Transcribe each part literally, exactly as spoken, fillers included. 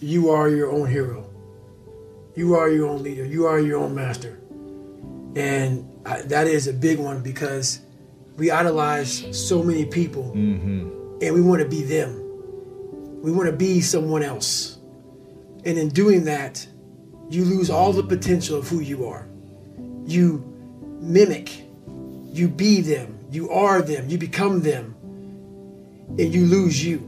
you are your own hero. You are your own leader. You are your own master. And I, that is a big one because we idolize so many people mm-hmm. and we want to be them. We want to be someone else. And in doing that, you lose all the potential of who you are. You mimic, you be them, you are them, you become them, and you lose you.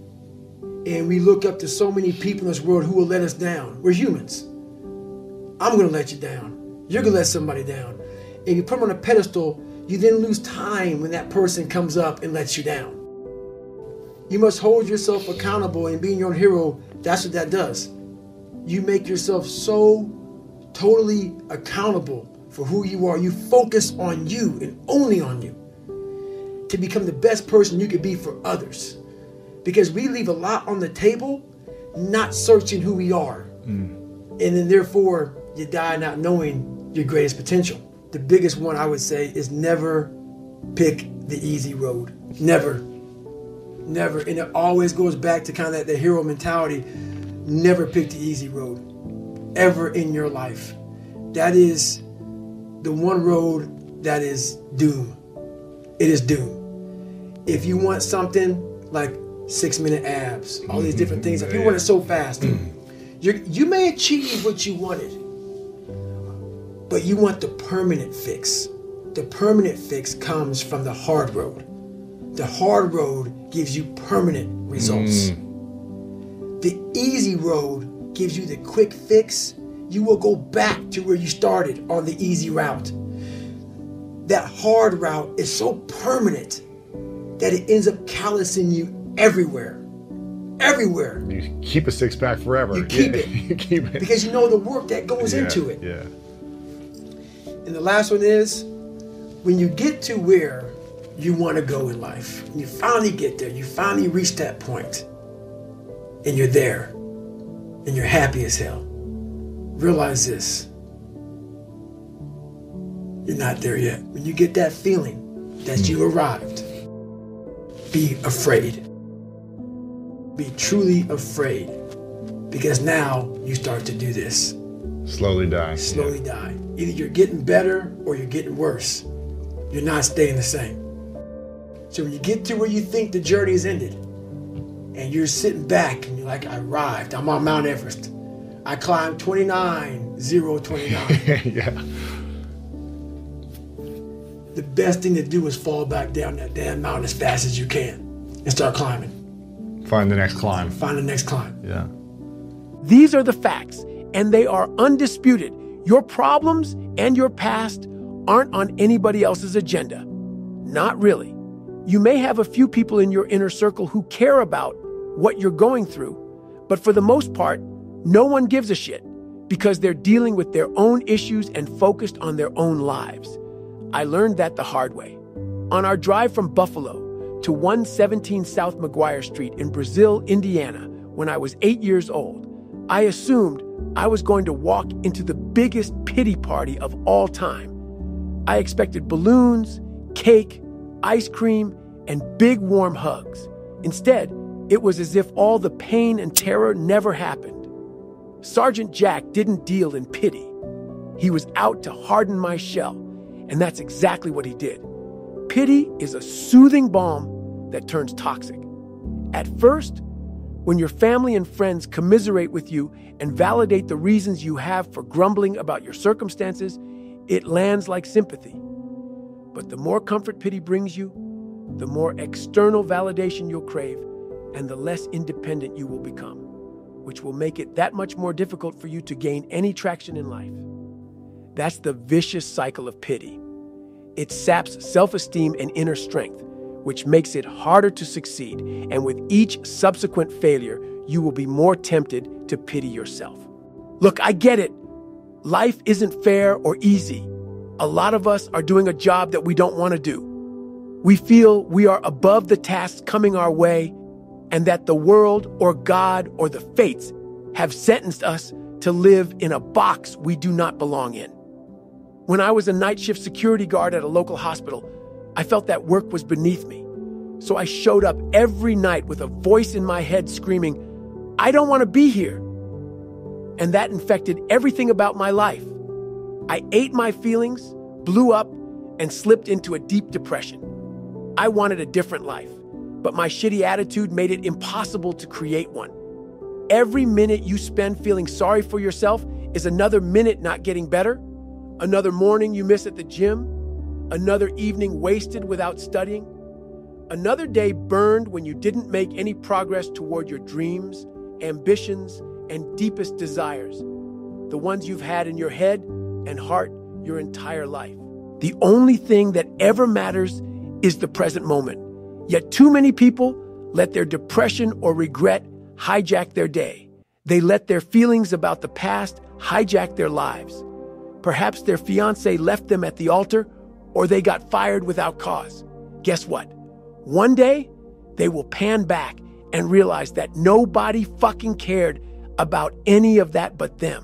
And we look up to so many people in this world who will let us down. We're humans. I'm going to let you down. You're going to let somebody down. And you put them on a pedestal, you then lose time when that person comes up and lets you down. You must hold yourself accountable, and being your own hero, that's what that does. You make yourself so totally accountable for who you are. You focus on you and only on you to become the best person you could be for others. Because we leave a lot on the table, not searching who we are. Mm. And then therefore, you die not knowing your greatest potential. The biggest one I would say is never pick the easy road. Never. Never. And it always goes back to kind of that the hero mentality. Never pick the easy road. Ever in your life. That is the one road that is doom. It is doom. If you want something like six minute abs, all these different things, if you want it so fast, you're, you may achieve what you wanted, but you want the permanent fix. The permanent fix comes from the hard road. The hard road gives you permanent results. Mm. The easy road gives you the quick fix. You will go back to where you started on the easy route. That hard route is so permanent that it ends up callousing you everywhere. Everywhere. You keep a six pack forever. You keep yeah. it. You keep it. Because you know the work that goes yeah, into it. Yeah. And the last one is, when you get to where you want to go in life, when you finally get there, you finally reach that point, and you're there, and you're happy as hell, realize this: you're not there yet. When you get that feeling that you arrived, be afraid. Be truly afraid, because now you start to do this. Slowly die. Slowly yeah. die. Either you're getting better or you're getting worse. You're not staying the same. So when you get to where you think the journey is ended, and you're sitting back and you're like, I arrived, I'm on Mount Everest. I climbed twenty-nine zero twenty-nine. Yeah. The best thing to do is fall back down that damn mountain as fast as you can and start climbing. Find the next climb. Find the next climb. Yeah. These are the facts, and they are undisputed. Your problems and your past aren't on anybody else's agenda. Not really. You may have a few people in your inner circle who care about what you're going through, but for the most part, no one gives a shit because they're dealing with their own issues and focused on their own lives. I learned that the hard way. On our drive from Buffalo to one seventeen South McGuire Street in Brazil, Indiana, when I was eight years old, I assumed I was going to walk into the biggest pity party of all time. I expected balloons, cake, ice cream, and big warm hugs. Instead, it was as if all the pain and terror never happened. Sergeant Jack didn't deal in pity. He was out to harden my shell, and that's exactly what he did. Pity is a soothing balm that turns toxic. At first, when your family and friends commiserate with you and validate the reasons you have for grumbling about your circumstances, it lands like sympathy. But the more comfort pity brings you, the more external validation you'll crave, and the less independent you will become, which will make it that much more difficult for you to gain any traction in life. That's the vicious cycle of pity. It saps self-esteem and inner strength, which makes it harder to succeed, and with each subsequent failure, you will be more tempted to pity yourself. Look, I get it. Life isn't fair or easy. A lot of us are doing a job that we don't want to do. We feel we are above the tasks coming our way, and that the world or God or the fates have sentenced us to live in a box we do not belong in. When I was a night shift security guard at a local hospital, I felt that work was beneath me. So I showed up every night with a voice in my head screaming, I don't want to be here. And that infected everything about my life. I ate my feelings, blew up, and slipped into a deep depression. I wanted a different life, but my shitty attitude made it impossible to create one. Every minute you spend feeling sorry for yourself is another minute not getting better, another morning you miss at the gym, another evening wasted without studying, another day burned when you didn't make any progress toward your dreams, ambitions, and deepest desires, the ones you've had in your head and heart your entire life. The only thing that ever matters is the present moment. Yet too many people let their depression or regret hijack their day. They let their feelings about the past hijack their lives. Perhaps their fiancé left them at the altar, or they got fired without cause. Guess what? One day, they will pan back and realize that nobody fucking cared about any of that but them.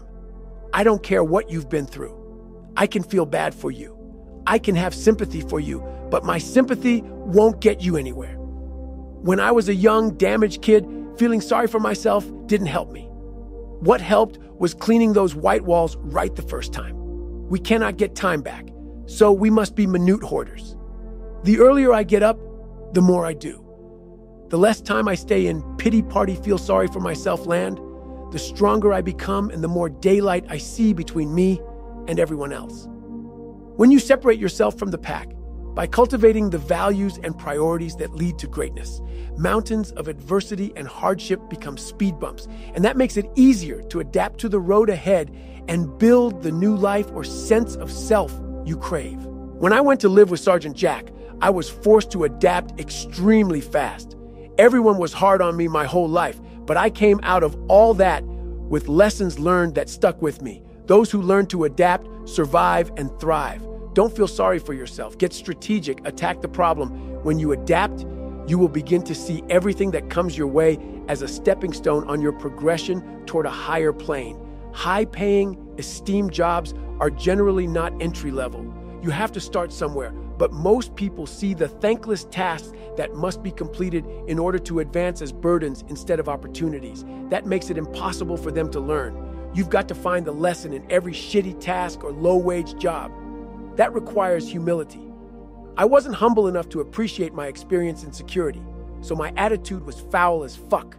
I don't care what you've been through. I can feel bad for you. I can have sympathy for you, but my sympathy won't get you anywhere. When I was a young, damaged kid, feeling sorry for myself didn't help me. What helped was cleaning those white walls right the first time. We cannot get time back, so we must be minute hoarders. The earlier I get up, the more I do. The less time I stay in pity party feel sorry for myself land, the stronger I become and the more daylight I see between me and everyone else. When you separate yourself from the pack, by cultivating the values and priorities that lead to greatness, mountains of adversity and hardship become speed bumps, and that makes it easier to adapt to the road ahead and build the new life or sense of self you crave. When I went to live with Sergeant Jack, I was forced to adapt extremely fast. Everyone was hard on me my whole life, but I came out of all that with lessons learned that stuck with me. Those who learn to adapt, survive, and thrive. Don't feel sorry for yourself. Get strategic. Attack the problem. When you adapt, you will begin to see everything that comes your way as a stepping stone on your progression toward a higher plane. High-paying, esteemed jobs are generally not entry-level. You have to start somewhere, but most people see the thankless tasks that must be completed in order to advance as burdens instead of opportunities. That makes it impossible for them to learn. You've got to find the lesson in every shitty task or low-wage job. That requires humility. I wasn't humble enough to appreciate my experience in security, so my attitude was foul as fuck.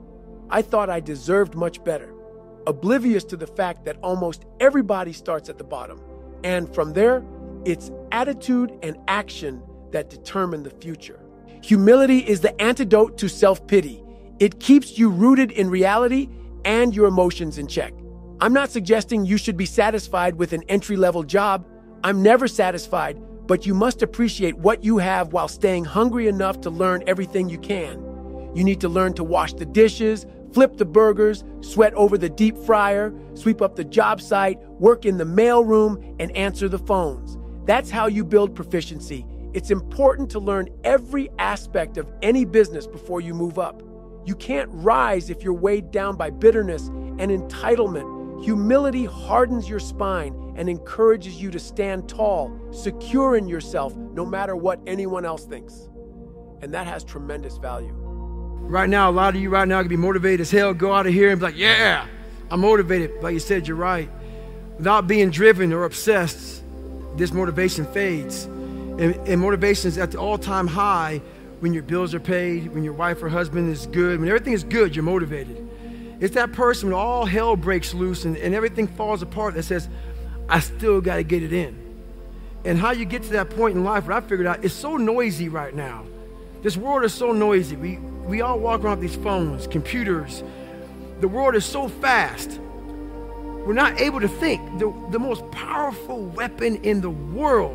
I thought I deserved much better, oblivious to the fact that almost everybody starts at the bottom, and from there, it's attitude and action that determine the future. Humility is the antidote to self-pity. It keeps you rooted in reality and your emotions in check. I'm not suggesting you should be satisfied with an entry-level job. I'm never satisfied, but you must appreciate what you have while staying hungry enough to learn everything you can. You need to learn to wash the dishes, flip the burgers, sweat over the deep fryer, sweep up the job site, work in the mailroom, and answer the phones. That's how you build proficiency. It's important to learn every aspect of any business before you move up. You can't rise if you're weighed down by bitterness and entitlement. Humility hardens your spine and encourages you to stand tall, secure in yourself, no matter what anyone else thinks. And that has tremendous value. Right now, a lot of you right now can be motivated as hell, go out of here and be like, yeah, I'm motivated. Like you said, you're right. Without being driven or obsessed, this motivation fades. And, and motivation is at the all-time high when your bills are paid, when your wife or husband is good, when everything is good, you're motivated. It's that person when all hell breaks loose and, and everything falls apart that says, I still got to get it in. And how you get to that point in life, what I figured out, it's so noisy right now. This world is so noisy. We, we all walk around with these phones, computers. The world is so fast. We're not able to think. The, the most powerful weapon in the world,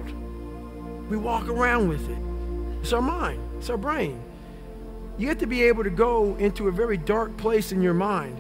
we walk around with it. It's our mind. It's our brain. You have to be able to go into a very dark place in your mind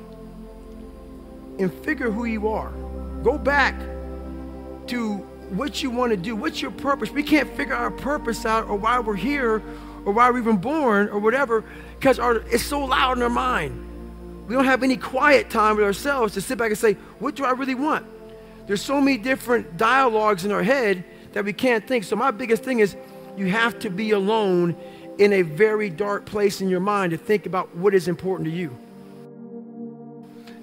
and figure who you are. Go back to what you want to do. What's your purpose? We can't figure our purpose out or why we're here or why we're even born or whatever because our, it's so loud in our mind. We don't have any quiet time with ourselves to sit back and say, what do I really want? There's so many different dialogues in our head that we can't think. So my biggest thing is you have to be alone in a very dark place in your mind to think about what is important to you.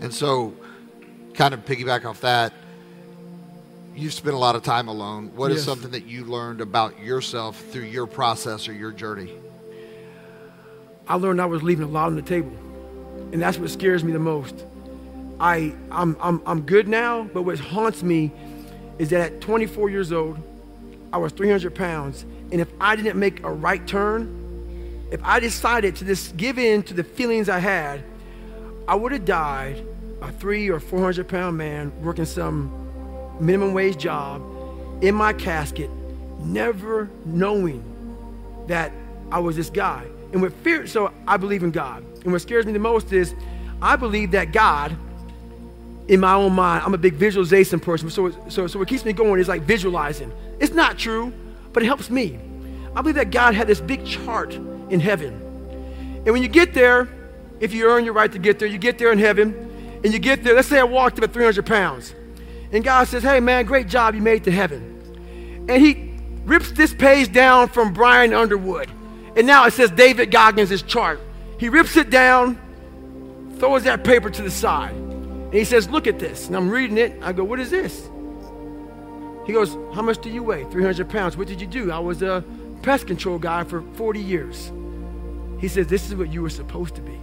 And so, kind of piggyback off that, you've spent a lot of time alone. What yes. is something that you learned about yourself through your process or your journey? I learned I was leaving a lot on the table, and that's what scares me the most. I, I'm, I'm, I'm good now, but what haunts me is that at twenty-four years old, I was three hundred pounds, and if I didn't make a right turn, if I decided to just give in to the feelings I had, I would have died a three or four hundred pound man working some minimum wage job in my casket, never knowing that I was this guy. And what fear, so I believe in God. And what scares me the most is I believe that God, in my own mind, I'm a big visualization person. So, so, so what keeps me going is like visualizing. It's not true, but it helps me. I believe that God had this big chart in heaven. And when you get there, if you earn your right to get there, you get there in heaven, and you get there, let's say I walked up at three hundred pounds. And God says, hey man, great job, you made it to heaven. And he rips this page down from Brian Underwood. And now it says David Goggins' chart. He rips it down, throws that paper to the side. And he says, look at this. And I'm reading it. I go, what is this? He goes, how much do you weigh? three hundred pounds. What did you do? I was a pest control guy for forty years. He says, this is what you were supposed to be.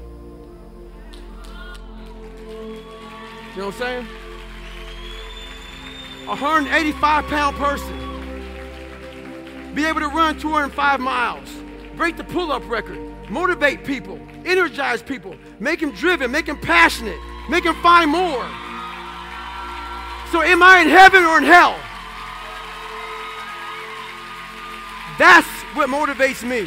You know what I'm saying? A one hundred eighty-five pound person, be able to run two hundred five miles, break the pull-up record, motivate people, energize people, make them driven, make them passionate, make them find more. So am I in heaven or in hell? That's what motivates me.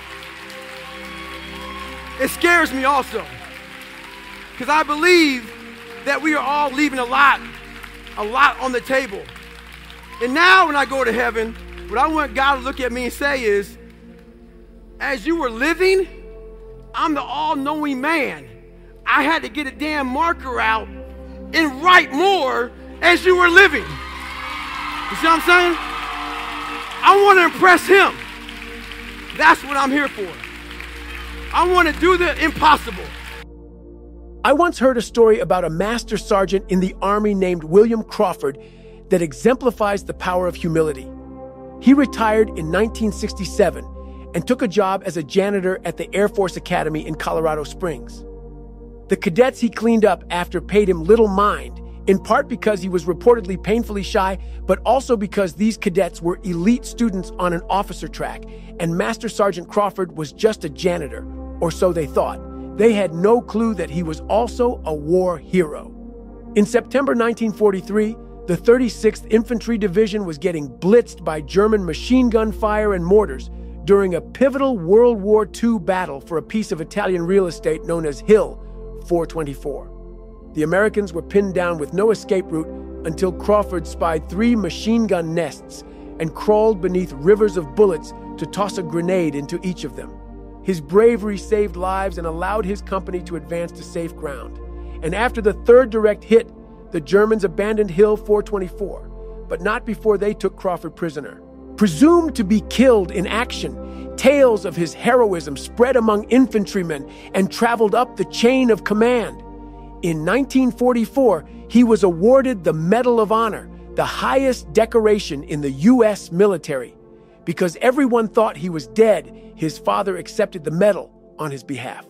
It scares me also, because I believe that we are all leaving a lot a lot on the table. And now when I go to heaven, what I want God to look at me and say is, as you were living, I'm the all-knowing man. I had to get a damn marker out and write more as you were living. You see what I'm saying? I want to impress him. That's what I'm here for. I want to do the impossible. I once heard a story about a master sergeant in the Army named William Crawford that exemplifies the power of humility. He retired in nineteen sixty-seven and took a job as a janitor at the Air Force Academy in Colorado Springs. The cadets he cleaned up after paid him little mind, in part because he was reportedly painfully shy, but also because these cadets were elite students on an officer track, and Master Sergeant Crawford was just a janitor, or so they thought. They had no clue that he was also a war hero. In September nineteen forty-three, the thirty-sixth Infantry Division was getting blitzed by German machine gun fire and mortars during a pivotal World War Two battle for a piece of Italian real estate known as Hill four twenty-four. The Americans were pinned down with no escape route until Crawford spied three machine gun nests and crawled beneath rivers of bullets to toss a grenade into each of them. His bravery saved lives and allowed his company to advance to safe ground. And after the third direct hit, the Germans abandoned Hill four twenty-four, but not before they took Crawford prisoner. Presumed to be killed in action, tales of his heroism spread among infantrymen and traveled up the chain of command. In nineteen forty-four, he was awarded the Medal of Honor, the highest decoration in the U S military. Because everyone thought he was dead, his father accepted the medal on his behalf.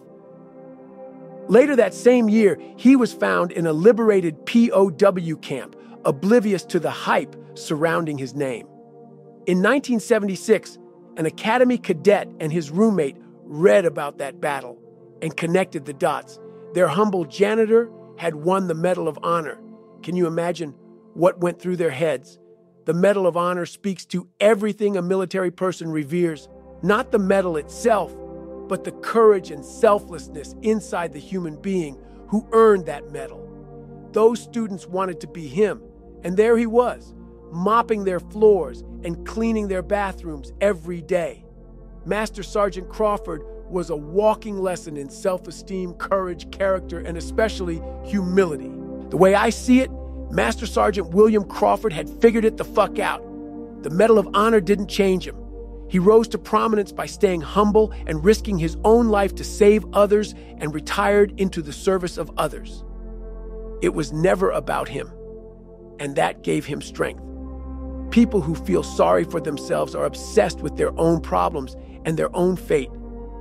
Later that same year, he was found in a liberated P O W camp, oblivious to the hype surrounding his name. In nineteen seventy-six, an Academy cadet and his roommate read about that battle and connected the dots. Their humble janitor had won the Medal of Honor. Can you imagine what went through their heads? The Medal of Honor speaks to everything a military person reveres, not the medal itself, but the courage and selflessness inside the human being who earned that medal. Those students wanted to be him, and there he was, mopping their floors and cleaning their bathrooms every day. Master Sergeant Crawford was a walking lesson in self-esteem, courage, character, and especially humility. The way I see it, Master Sergeant William Crawford had figured it the fuck out. The Medal of Honor didn't change him. He rose to prominence by staying humble and risking his own life to save others and retired into the service of others. it was never about him. And that gave him strength. People who feel sorry for themselves are obsessed with their own problems and their own fate.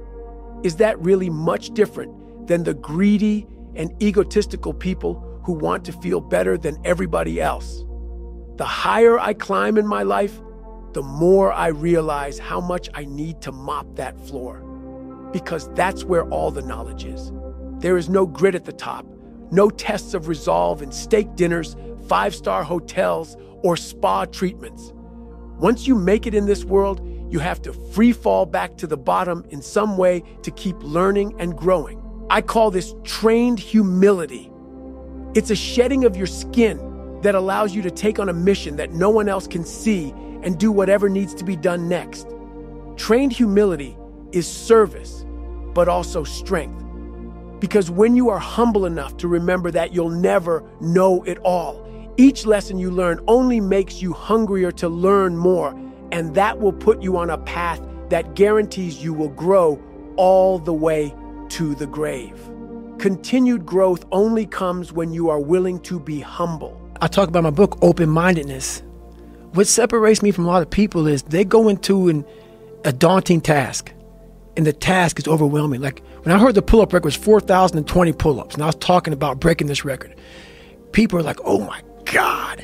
Is that really much different than the greedy and egotistical people who want to feel better than everybody else? The higher I climb in my life, the more I realize how much I need to mop that floor. Because that's where all the knowledge is. There is no grit at the top, no tests of resolve and steak dinners, five-star hotels, or spa treatments. Once you make it in this world, you have to free fall back to the bottom in some way to keep learning and growing. I call this trained humility. It's a shedding of your skin that allows you to take on a mission that no one else can see and do whatever needs to be done next. Trained humility is service, but also strength. Because when you are humble enough to remember that you'll never know it all, each lesson you learn only makes you hungrier to learn more, and that will put you on a path that guarantees you will grow all the way to the grave. Continued growth only comes when you are willing to be humble. I talk about my book, Open-Mindedness. What separates me from a lot of people is they go into an, a daunting task, and the task is overwhelming. Like when I heard the pull-up record was four thousand twenty pull-ups, and I was talking about breaking this record, people are like, oh my God.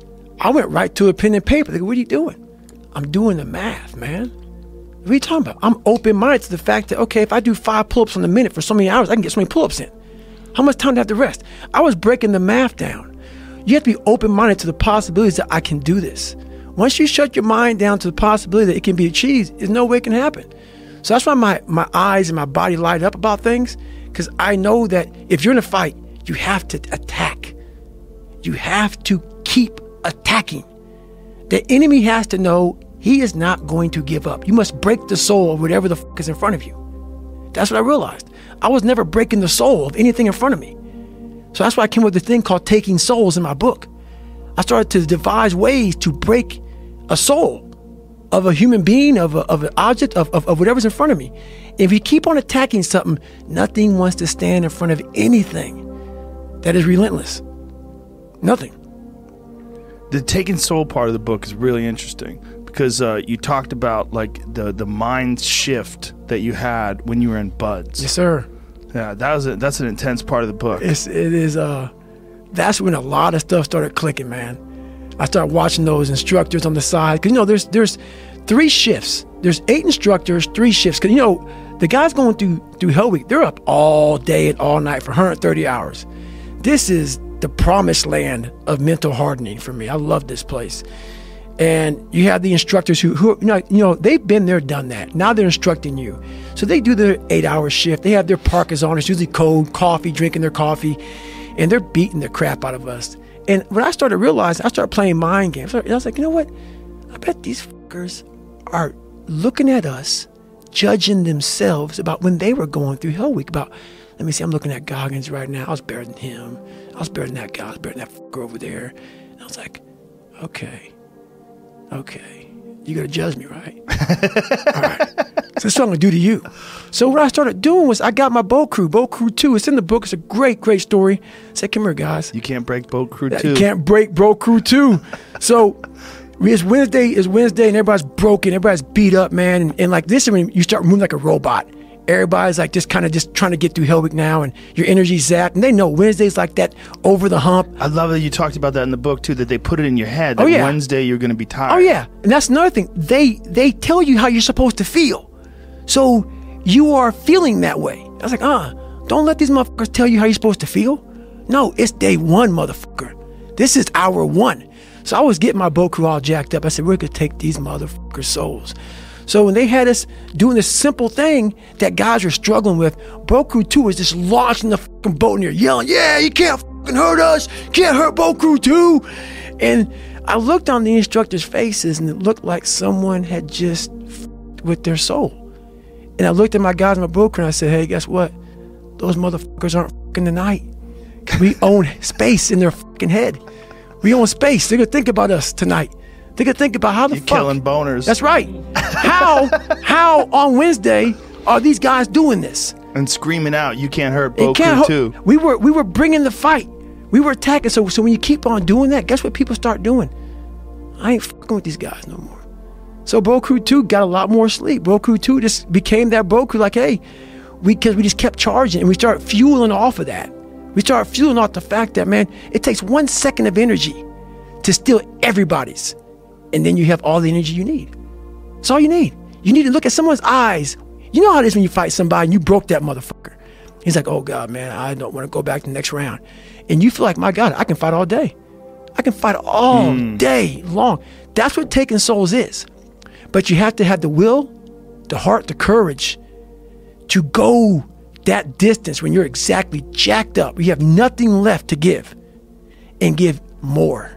I went right to a pen and paper. They go, what are you doing? I'm doing the math, man. What are you talking about? I'm open-minded to the fact that, okay, if I do five pull-ups in a minute for so many hours, I can get so many pull-ups in. How much time do I have to rest? I was breaking the math down. You have to be open-minded to the possibilities that I can do this. Once you shut your mind down to the possibility that it can be achieved, there's no way it can happen. So that's why my, my eyes and my body light up about things, because I know that if you're in a fight, you have to attack. You have to keep attacking. The enemy has to know he is not going to give up. You must break the soul of whatever the fuck is in front of you. That's what I realized. I was never breaking the soul of anything in front of me. So that's why I came up with the thing called Taking Souls in my book. I started to devise ways to break a soul of a human being, of, a, of an object, of, of, of whatever's in front of me. If you keep on attacking something, nothing wants to stand in front of anything that is relentless. Nothing. The Taking Soul part of the book is really interesting because uh, you talked about like the, the mind shift that you had when you were in Buds. Yes, sir. Yeah, that was a, that's an intense part of the book. It's, it is. Uh, that's when a lot of stuff started clicking, man. I started watching those instructors on the side because you know there's there's three shifts. There's eight instructors, three shifts. Because you know the guys going through through Hell Week, they're up all day and all night for one hundred thirty hours. This is the promised land of mental hardening for me. I love this place. And you have the instructors who, who you know, you know, they've been there, done that. Now they're instructing you. So they do their eight-hour shift. They have their parkas on. It's usually cold, coffee, drinking their coffee, and they're beating the crap out of us. And when I started realizing, I started playing mind games. I was like, you know what? I bet these fuckers are looking at us, judging themselves about when they were going through Hell Week. About, let me see, I'm looking at Goggins right now. I was better than him. I was better than that guy. I was better than that fucker over there. And I was like, okay, okay, you got to judge me, right? All right. So that's what I'm going to do to you. So what I started doing was I got my Boat Crew, Boat Crew two. It's in the book. It's a great, great story. I said, come here, guys. You can't break Boat Crew two. You can't break Boat Crew two. So it's Wednesday, it's Wednesday, and everybody's broken. Everybody's beat up, man. And, and like this, I mean, you start moving like a robot. Everybody's like just kind of just trying to get through Hell Week now, and your energy's zapped. And they know Wednesday's like that over the hump. I love that you talked about that in the book too, that they put it in your head that oh, yeah. Wednesday you're going to be tired. Oh yeah, and that's another thing. They they tell you how you're supposed to feel, so you are feeling that way. I was like, uh, don't let these motherfuckers tell you how you're supposed to feel. No, it's day one, motherfucker. This is hour one. So I was getting my Boat Crew all jacked up. I said, we're gonna take these motherfuckers' souls. So when they had us doing this simple thing that guys were struggling with, Boat Crew two was just launching the fucking boat and you're yelling, yeah, you can't fucking hurt us. Can't hurt Boat Crew two. And I looked on the instructors' faces and it looked like someone had just fucked with their soul. And I looked at my guys in my Boat Crew and I said, hey, guess what? Those motherfuckers aren't fucking tonight. We own space in their fucking head. We own space. They're gonna think about us tonight. They could think about how the You're fuck. killing boners. That's right. How how on Wednesday are these guys doing this? And screaming out, you can't hurt It Boat can't Crew ho- two. We were we were bringing the fight. We were attacking. So, so when you keep on doing that, guess what people start doing? I ain't fucking with these guys no more. So Bro Crew two got a lot more sleep. Bro Crew two just became that Bro Crew, like, hey, we because we just kept charging and we start fueling off of that. We start fueling off the fact that, man, it takes one second of energy to steal everybody's. And then you have all the energy you need. That's all you need. You need to look at someone's eyes. You know how it is when you fight somebody and you broke that motherfucker. He's like, oh God, man, I don't want to go back to the next round. And you feel like, my God, I can fight all day. I can fight all mm. day long. That's what taking souls is. But you have to have the will, the heart, the courage to go that distance when you're exactly jacked up. You have nothing left to give and give more.